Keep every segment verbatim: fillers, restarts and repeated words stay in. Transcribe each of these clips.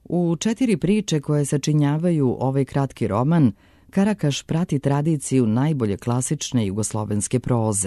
U četiri priče koje sačinjavaju ovaj kratki roman, Karakaš prati tradiciju najbolje klasične jugoslovenske proze.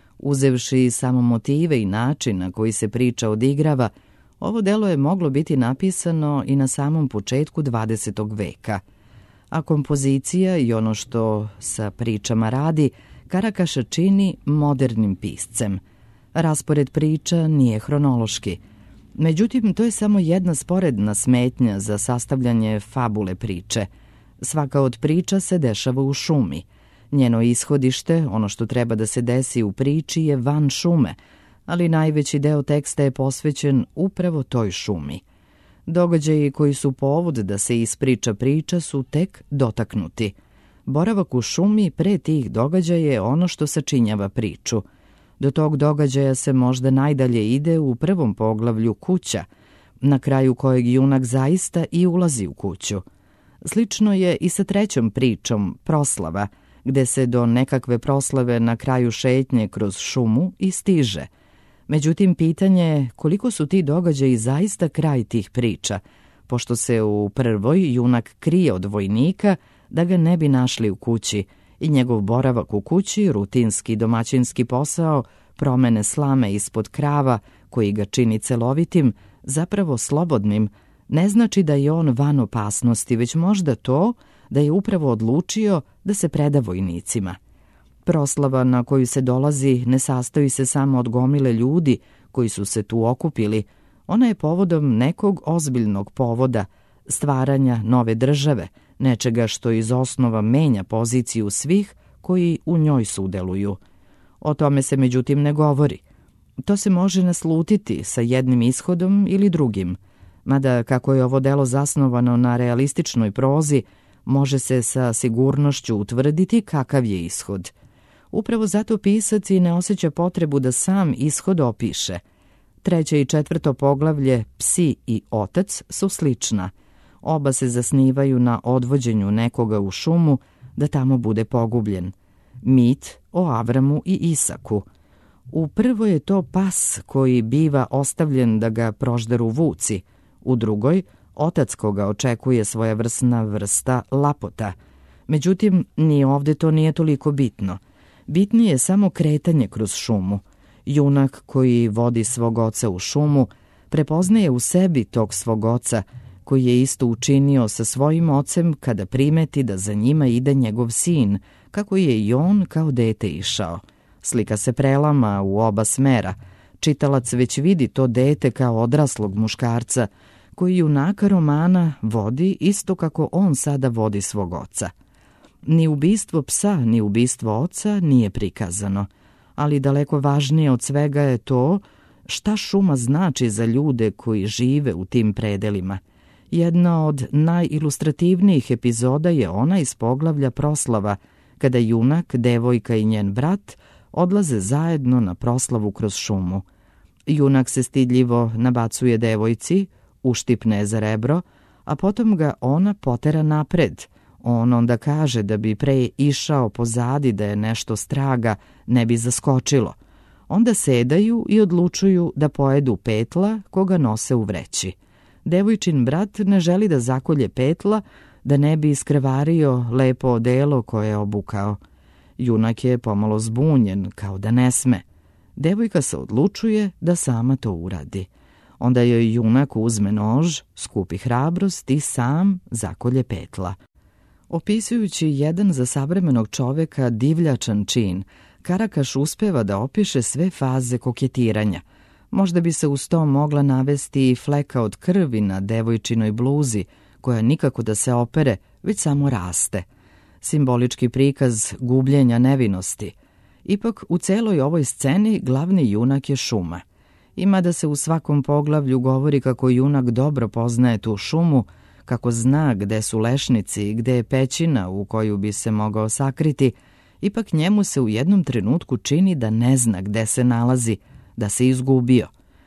Uzevši samo motive i način na koji se priča odigrava, ovo delo je moglo biti napisano i na samom početku dvadesetog veka. A kompozicija i ono što sa pričama radi, Karakaša čini modernim piscem. Raspored priča nije hronološki. Međutim, to je samo jedna sporedna smetnja za sastavljanje fabule priče. Svaka od priča se dešava u šumi. Njeno ishodište, ono što treba da se desi u priči, je van šume, ali najveći deo teksta je posvećen upravo toj šumi. Događaji koji su povod da se ispriča priča su tek dotaknuti. Boravak u šumi pre tih događaja je ono što sačinjava priču. Do tog događaja se možda najdalje ide u prvom poglavlju Kuća, na kraju kojeg junak zaista i ulazi u kuću. Slično je i sa trećom pričom, Proslava, gde se do nekakve proslave na kraju šetnje kroz šumu i stiže. Međutim, pitanje je koliko su ti događaji zaista kraj tih priča, pošto se u prvoj junak krije od vojnika da ga ne bi našli u kući i njegov boravak u kući, rutinski domaćinski posao, promene slame ispod krava koji ga čini celovitim, zapravo slobodnim, ne znači da je on van opasnosti, već možda to da je upravo odlučio da se preda vojnicima. Proslava na koju se dolazi ne sastoji se samo od gomile ljudi koji su se tu okupili, ona je povodom nekog ozbiljnog povoda, stvaranja nove države, nečega što iz osnova menja poziciju svih koji u njoj sudeluju. O tome se međutim ne govori. To se može naslutiti sa jednim ishodom ili drugim, mada kako je ovo delo zasnovano na realističnoj prozi, može se sa sigurnošću utvrditi kakav je ishod. Upravo zato pisac i ne osjeća potrebu da sam ishod opiše. Treće i četvrto poglavlje, Psi i otac, su slična. Oba se zasnivaju na odvođenju nekoga u šumu da tamo bude pogubljen. Mit o Avramu i Isaku. U prvoj je to pas koji biva ostavljen da ga prožderu vuci, u drugoj otac koga očekuje svojevrsna vrsta lapota. Međutim, ni ovde to nije toliko bitno. Bitnije je samo kretanje kroz šumu. Junak koji vodi svog oca u šumu prepoznaje u sebi tog svog oca, koji je isto učinio sa svojim ocem kada primeti da za njima ide njegov sin, kako je i on kao dete išao. Slika se prelama u oba smera. Čitalac već vidi to dete kao odraslog muškarca, koji junaka romana vodi isto kako on sada vodi svog oca. Ni ubistvo psa, ni ubistvo oca nije prikazano, ali daleko važnije od svega je to šta šuma znači za ljude koji žive u tim predelima. Jedna od najilustrativnijih epizoda je ona iz poglavlja Proslava, kada junak, devojka i njen brat odlaze zajedno na proslavu kroz šumu. Junak se stidljivo nabacuje devojci, uštipne za rebro, a potom ga ona potera napred. On onda kaže da bi pre išao pozadi da je nešto straga, ne bi zaskočilo. Onda sedaju i odlučuju da pojedu petla koga nose u vreći. Devojčin brat ne želi da zakolje petla, da ne bi iskrvario lepo odelo koje je obukao. Junak je pomalo zbunjen, kao da ne sme. Devojka se odlučuje da sama to uradi. Onda joj junak uzme nož, skupi hrabrost i sam zakolje petla. Opisujući jedan za savremenog čoveka divljačan čin, Karakaš uspeva da opiše sve faze koketiranja. Možda bi se uz to mogla navesti i fleka od krvi na devojčinoj bluzi, koja nikako da se opere, već samo raste. Simbolički prikaz gubljenja nevinosti. Ipak u celoj ovoj sceni glavni junak je šuma. Ima da se u svakom poglavlju govori kako junak dobro poznaje tu šumu, kako zna gde su lešnici, gde je pećina u koju bi se mogao sakriti, ipak njemu se u jednom trenutku čini da ne zna gde se nalazi, da se izgubio.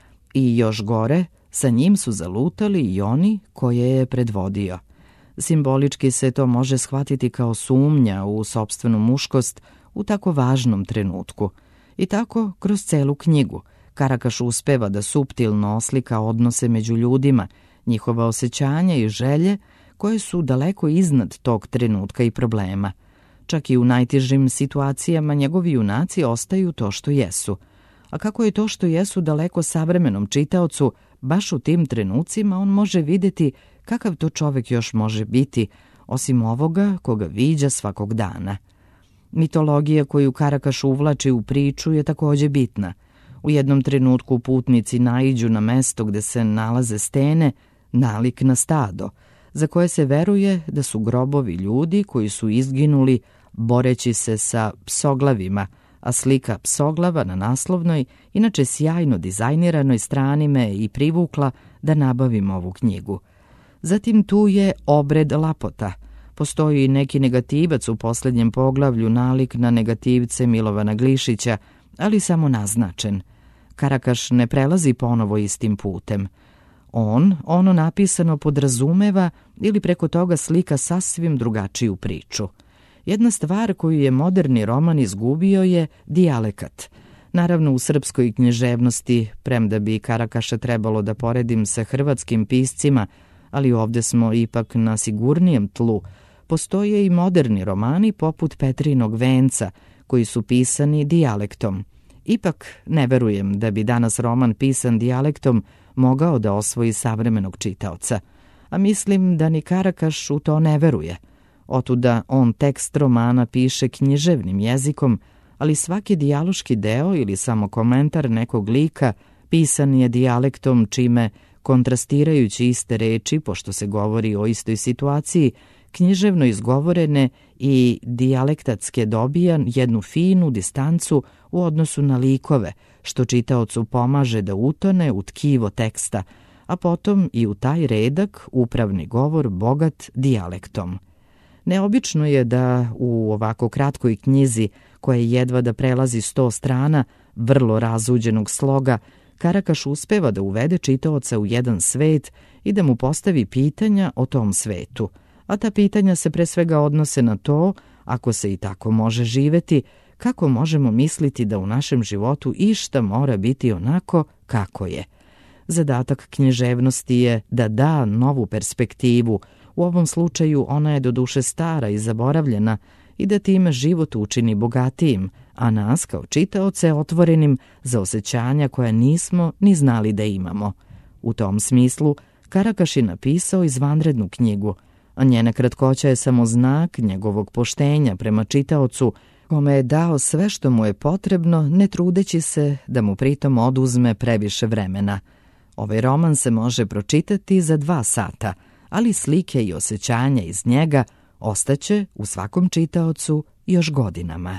I još gore, sa njim su zalutali i oni koje je predvodio. Simbolički se to može shvatiti kao sumnja u sopstvenu muškost u tako važnom trenutku. I tako kroz celu knjigu Karakaš uspeva da suptilno oslika odnose među ljudima, njihova osjećanja i želje koje su daleko iznad tog trenutka i problema. Čak i u najtežim situacijama njegovi junaci ostaju to što jesu. A kako je to što jesu daleko savremenom čitaocu, baš u tim trenucima on može vidjeti kakav to čovjek još može biti, osim ovoga koga viđa svakog dana. Mitologija koju Karakaš uvlači u priču je također bitna. U jednom trenutku putnici naiđu na mesto gde se nalaze stene, nalik na stado, za koje se veruje da su grobovi ljudi koji su izginuli boreći se sa psoglavima, a slika psoglava na naslovnoj, inače sjajno dizajniranoj strani me i privukla da nabavim ovu knjigu. Zatim tu je obred Lapota. Postoji neki negativac u posljednjem poglavlju, nalik na negativce Milovana Glišića, ali samo naznačen. Karakaš ne prelazi ponovo istim putem. On, ono napisano podrazumeva ili preko toga slika sasvim drugačiju priču. Jedna stvar koju je moderni roman izgubio je dijalekat. Naravno u srpskoj književnosti, premda bi Karakaša trebalo da poredim sa hrvatskim piscima, ali ovdje smo ipak na sigurnijem tlu, postoje i moderni romani poput Petrinog venca, koji su pisani dijalektom. Ipak ne verujem da bi danas roman pisan dijalektom mogao da osvoji savremenog čitaoca, a mislim da ni Karakaš u to ne veruje. Otuda on tekst romana piše književnim jezikom, ali svaki dijaloški deo ili samo komentar nekog lika pisan je dijalektom, čime, kontrastirajući iste reči, pošto se govori o istoj situaciji, književno izgovorene i dijalektatske dobija jednu finu distancu u odnosu na likove, što čitaocu pomaže da utone u tkivo teksta, a potom i u taj redak upravni govor bogat dijalektom. Neobično je da u ovako kratkoj knjizi, koja jedva da prelazi sto strana, vrlo razuđenog sloga, Karakaš uspeva da uvede čitaoca u jedan svet i da mu postavi pitanja o tom svetu, a ta pitanja se pre svega odnose na to, ako se i tako može živeti, kako možemo misliti da u našem životu išta mora biti onako kako je. Zadatak književnosti je da da novu perspektivu, u ovom slučaju ona je doduše stara i zaboravljena, i da time život učini bogatijim, a nas kao čitaoce otvorenim za osjećanja koja nismo ni znali da imamo. U tom smislu Karakaš je napisao izvanrednu knjigu, a njena kratkoća je samo znak njegovog poštenja prema čitaocu, kome je dao sve što mu je potrebno, ne trudeći se da mu pritom oduzme previše vremena. Ovaj roman se može pročitati za dva sata, ali slike i osjećanja iz njega ostaće u svakom čitaocu još godinama.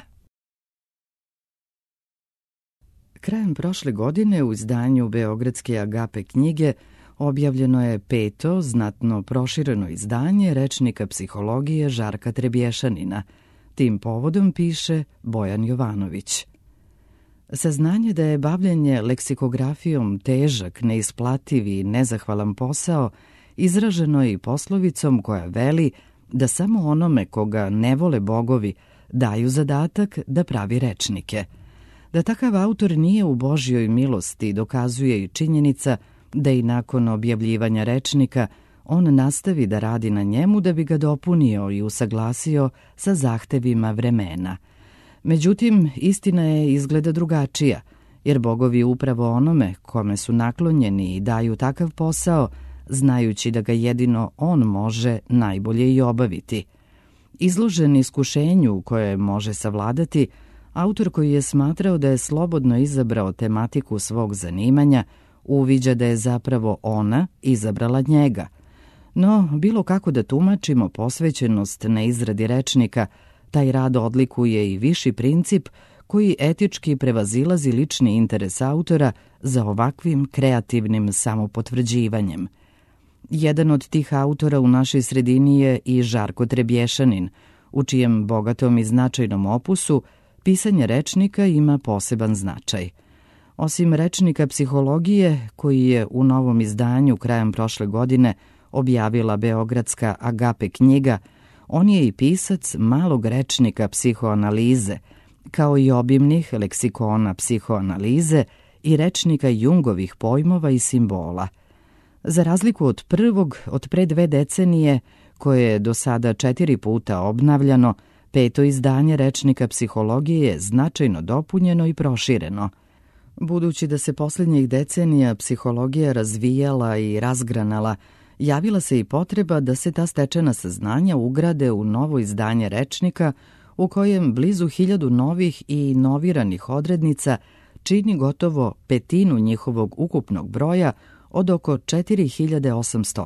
Krajem prošle godine u izdanju Beogradske Agape knjige objavljeno je peto, znatno prošireno izdanje rečnika psihologije Žarka Trebješanina. Tim povodom piše Bojan Jovanović. Saznanje da je bavljenje leksikografijom težak, neisplativ i nezahvalan posao izraženo je i poslovicom koja veli da samo onome koga ne vole bogovi daju zadatak da pravi rečnike. Da takav autor nije u Božjoj milosti dokazuje i činjenica da i nakon objavljivanja rečnika on nastavi da radi na njemu da bi ga dopunio i usaglasio sa zahtevima vremena. Međutim, istina je izgleda drugačija, jer bogovi upravo onome kome su naklonjeni i daju takav posao, znajući da ga jedino on može najbolje i obaviti. Izložen iskušenju koje može savladati, autor koji je smatrao da je slobodno izabrao tematiku svog zanimanja, uviđa da je zapravo ona izabrala njega. No, bilo kako da tumačimo posvećenost na izradi rečnika, taj rad odlikuje i viši princip koji etički prevazilazi lični interes autora za ovakvim kreativnim samopotvrđivanjem. Jedan od tih autora u našoj sredini je i Žarko Trebješanin, u čijem bogatom i značajnom opusu pisanje rečnika ima poseban značaj. Osim rečnika psihologije, koji je u novom izdanju krajem prošle godine objavila Beogradska Agape knjiga, on je i pisac malog rečnika psihoanalize, kao i obimnih leksikona psihoanalize i rečnika Jungovih pojmova i simbola. Za razliku od prvog, od pre dve decenije, koje je do sada četiri puta obnavljano, peto izdanje rečnika psihologije je značajno dopunjeno i prošireno. Budući da se posljednjih decenija psihologija razvijala i razgranala, javila se i potreba da se ta stečena saznanja ugrade u novo izdanje rečnika u kojem blizu hiljadu novih i inoviranih odrednica čini gotovo petinu njihovog ukupnog broja od oko četiri hiljade osamsto.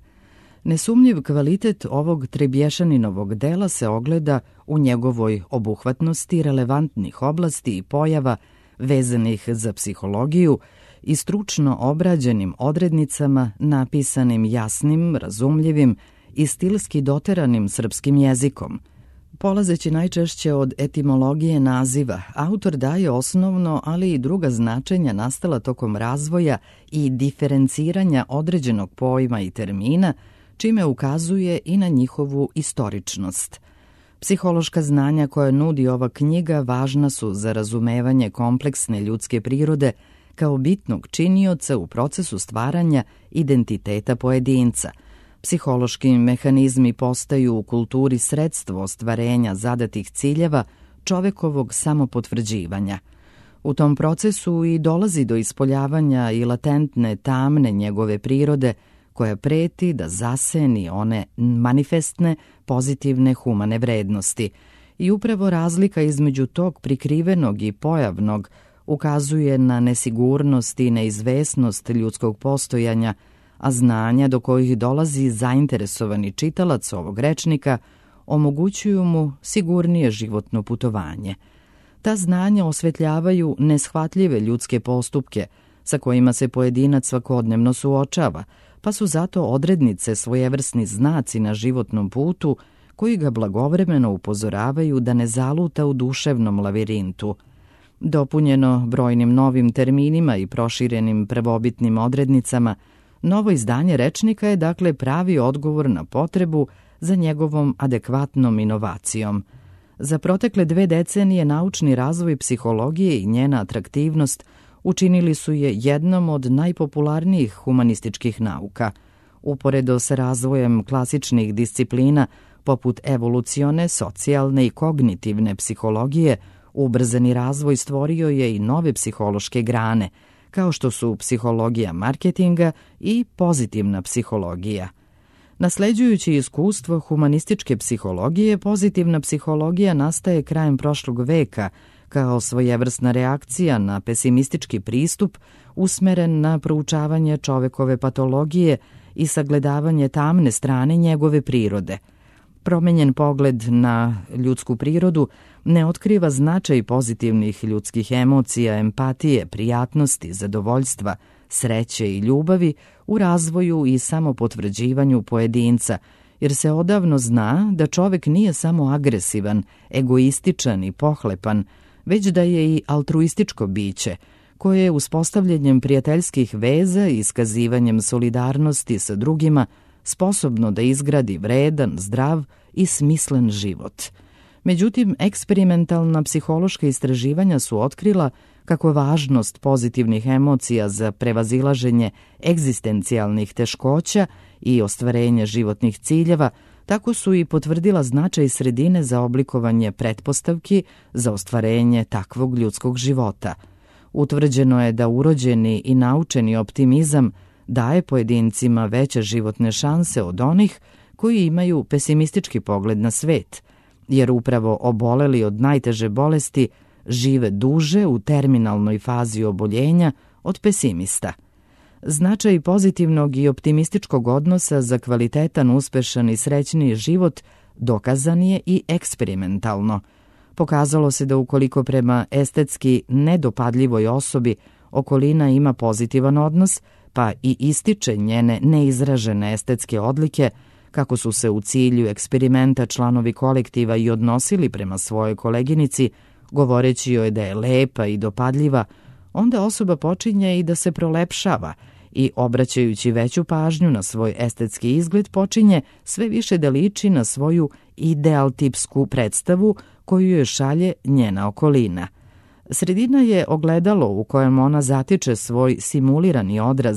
Nesumnjiv kvalitet ovog Trebješaninovog dela se ogleda u njegovoj obuhvatnosti relevantnih oblasti i pojava vezanih za psihologiju i stručno obrađenim odrednicama napisanim jasnim, razumljivim i stilski doteranim srpskim jezikom. Polazeći najčešće od etimologije naziva, autor daje osnovno, ali i druga značenja nastala tokom razvoja i diferenciranja određenog pojma i termina, čime ukazuje i na njihovu istoričnost. Psihološka znanja koja nudi ova knjiga važna su za razumevanje kompleksne ljudske prirode kao bitnog činioca u procesu stvaranja identiteta pojedinca. Psihološki mehanizmi postaju u kulturi sredstvo ostvarenja zadatih ciljeva čovekovog samopotvrđivanja. U tom procesu i dolazi do ispoljavanja i latentne tamne njegove prirode, koja preti da zaseni one manifestne, pozitivne humane vrednosti. I upravo razlika između tog prikrivenog i pojavnog ukazuje na nesigurnost i neizvesnost ljudskog postojanja, a znanja do kojih dolazi zainteresovani čitalac ovog rečnika omogućuju mu sigurnije životno putovanje. Ta znanja osvetljavaju neshvatljive ljudske postupke sa kojima se pojedinac svakodnevno suočava, pa su zato odrednice svojevrsni znaci na životnom putu koji ga blagovremeno upozoravaju da ne zaluta u duševnom lavirintu. Dopunjeno brojnim novim terminima i proširenim prvobitnim odrednicama, novo izdanje rečnika je dakle pravi odgovor na potrebu za njegovom adekvatnom inovacijom. Za protekle dve decenije naučni razvoj psihologije i njena atraktivnost učinili su je jednom od najpopularnijih humanističkih nauka. Uporedo sa razvojem klasičnih disciplina poput evolucione, socijalne i kognitivne psihologije, ubrzani razvoj stvorio je i nove psihološke grane, kao što su psihologija marketinga i pozitivna psihologija. Nasleđujući iskustvo humanističke psihologije, pozitivna psihologija nastaje krajem prošlog veka kao svojevrsna reakcija na pesimistički pristup usmeren na proučavanje čovekove patologije i sagledavanje tamne strane njegove prirode. Promenjen pogled na ljudsku prirodu ne otkriva značaj pozitivnih ljudskih emocija, empatije, prijatnosti, zadovoljstva, sreće i ljubavi u razvoju i samopotvrđivanju pojedinca, jer se odavno zna da čovek nije samo agresivan, egoističan i pohlepan, već da je i altruističko biće, koje je uspostavljanjem prijateljskih veza i iskazivanjem solidarnosti sa drugima sposobno da izgradi vredan, zdrav i smislen život. Međutim, eksperimentalna psihološka istraživanja su otkrila kako važnost pozitivnih emocija za prevazilaženje egzistencijalnih teškoća i ostvarenje životnih ciljeva, tako su i potvrdila značaj sredine za oblikovanje pretpostavki za ostvarenje takvog ljudskog života. Utvrđeno je da urođeni i naučeni optimizam daje pojedincima veće životne šanse od onih koji imaju pesimistički pogled na svet, jer upravo oboleli od najteže bolesti žive duže u terminalnoj fazi oboljenja od pesimista. Značaj pozitivnog i optimističkog odnosa za kvalitetan, uspešan i srećniji život dokazan je i eksperimentalno. Pokazalo se da ukoliko prema estetski nedopadljivoj osobi okolina ima pozitivan odnos, pa i ističe njene neizražene estetske odlike, kako su se u cilju eksperimenta članovi kolektiva i odnosili prema svojoj koleginici, govoreći joj da je lepa i dopadljiva, onda osoba počinje i da se prolepšava i, obraćajući veću pažnju na svoj estetski izgled, počinje sve više da liči na svoju idealtipsku predstavu koju joj šalje njena okolina. Sredina je ogledalo u kojem ona zatiče svoj simulirani odraz,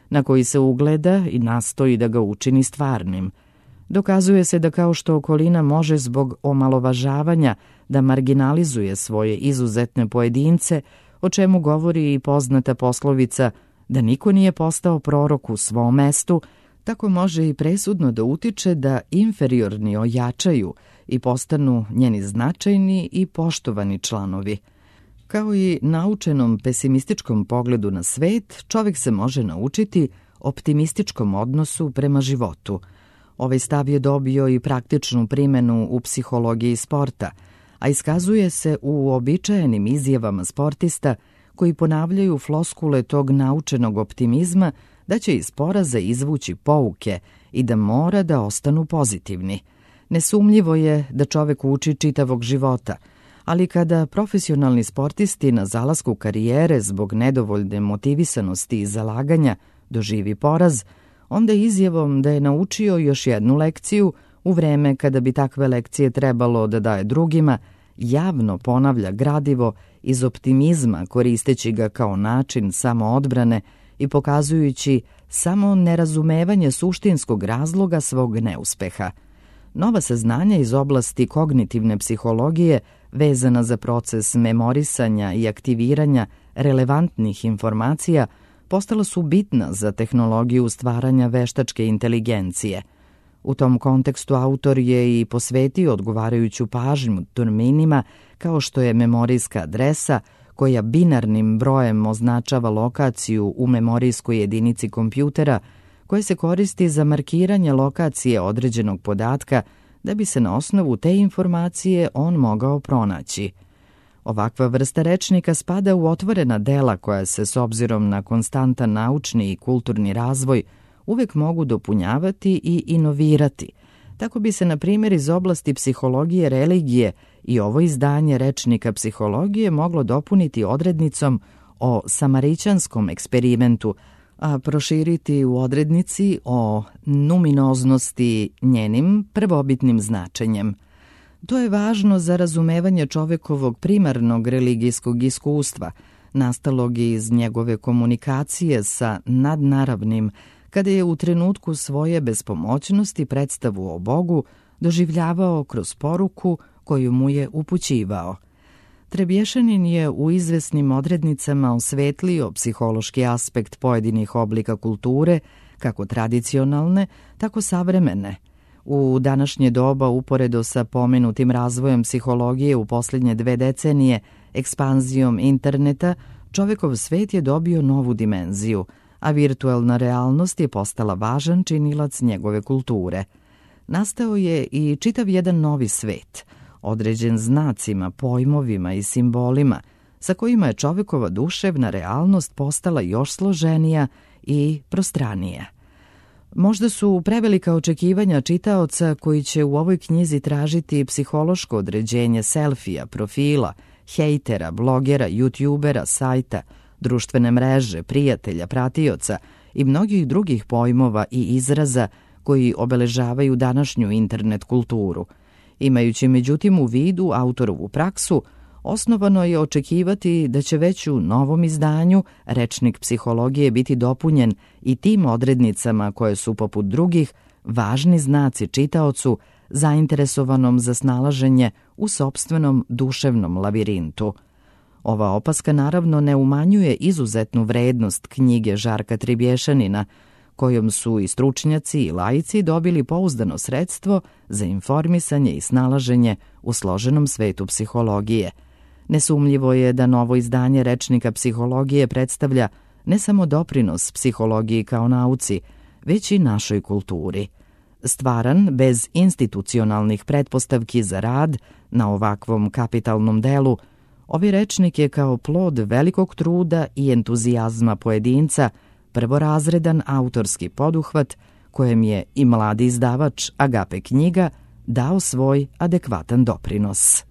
na koji se ugleda i nastoji da ga učini stvarnim. Dokazuje se da kao što okolina može zbog omalovažavanja da marginalizuje svoje izuzetne pojedince, o čemu govori i poznata poslovica da niko nije postao prorok u svom mestu, tako može i presudno da utiče da inferiorni ojačaju i postanu njeni značajni i poštovani članovi. Kao i naučenom pesimističkom pogledu na svet, čovjek se može naučiti optimističkom odnosu prema životu. Ovaj stav je dobio i praktičnu primenu u psihologiji sporta, a iskazuje se u uobičajenim izjavama sportista koji ponavljaju floskule tog naučenog optimizma da će iz poraza izvući pouke i da mora da ostanu pozitivni. Nesumnjivo je da čovek uči čitavog života, ali kada profesionalni sportisti na zalasku karijere zbog nedovoljne motivisanosti i zalaganja doživi poraz, onda izjavom da je naučio još jednu lekciju u vreme kada bi takve lekcije trebalo da daje drugima, javno ponavlja gradivo iz optimizma koristeći ga kao način samoodbrane i pokazujući samo nerazumevanje suštinskog razloga svog neuspeha. Nova saznanja iz oblasti kognitivne psihologije vezana za proces memorisanja i aktiviranja relevantnih informacija postala su bitna za tehnologiju stvaranja veštačke inteligencije. U tom kontekstu autor je i posvetio odgovarajuću pažnju terminima kao što je memorijska adresa, koja binarnim brojem označava lokaciju u memorijskoj jedinici kompjutera, koje se koristi za markiranje lokacije određenog podatka da bi se na osnovu te informacije on mogao pronaći. Ovakva vrsta rečnika spada u otvorena dela koja se s obzirom na konstantan naučni i kulturni razvoj uvek mogu dopunjavati i inovirati. Tako bi se, na primjer, iz oblasti psihologije religije i ovo izdanje rečnika psihologije moglo dopuniti odrednicom o samarićanskom eksperimentu, a proširiti u odrednici o numinoznosti njenim prvobitnim značenjem. To je važno za razumevanje čovekovog primarnog religijskog iskustva, nastalog iz njegove komunikacije sa nadnaravnim, kada je u trenutku svoje bespomoćnosti predstavu o Bogu doživljavao kroz poruku koju mu je upućivao. Trebješanin je u izvesnim odrednicama osvetlio psihološki aspekt pojedinih oblika kulture, kako tradicionalne, tako savremene. U današnje doba, uporedo sa pomenutim razvojem psihologije u posljednje dve decenije, ekspanzijom interneta, čovekov svet je dobio novu dimenziju, a virtualna realnost je postala važan činilac njegove kulture. Nastao je i čitav jedan novi svet, određen znacima, pojmovima i simbolima, sa kojima je čovekova duševna realnost postala još složenija i prostranija. Možda su prevelika očekivanja čitaoca koji će u ovoj knjizi tražiti psihološko određenje selfija, profila, hejtera, blogera, youtubera, sajta, društvene mreže, prijatelja, pratioca i mnogih drugih pojmova i izraza koji obeležavaju današnju internet kulturu. Imajući međutim u vidu autorovu praksu, osnovano je očekivati da će već u novom izdanju rečnik psihologije biti dopunjen i tim odrednicama koje su poput drugih važni znaci čitaocu zainteresovanom za snalaženje u sopstvenom duševnom lavirintu. Ova opaska naravno ne umanjuje izuzetnu vrednost knjige Žarka Trebješanina, kojom su i stručnjaci i laici dobili pouzdano sredstvo za informisanje i snalaženje u složenom svetu psihologije. Nesumljivo je da novo izdanje rečnika psihologije predstavlja ne samo doprinos psihologiji kao nauci, već i našoj kulturi. Stvaran bez institucionalnih pretpostavki za rad na ovakvom kapitalnom delu, ovaj rečnik je kao plod velikog truda i entuzijazma pojedinca prvorazredan autorski poduhvat kojem je i mladi izdavač Agape knjiga dao svoj adekvatan doprinos.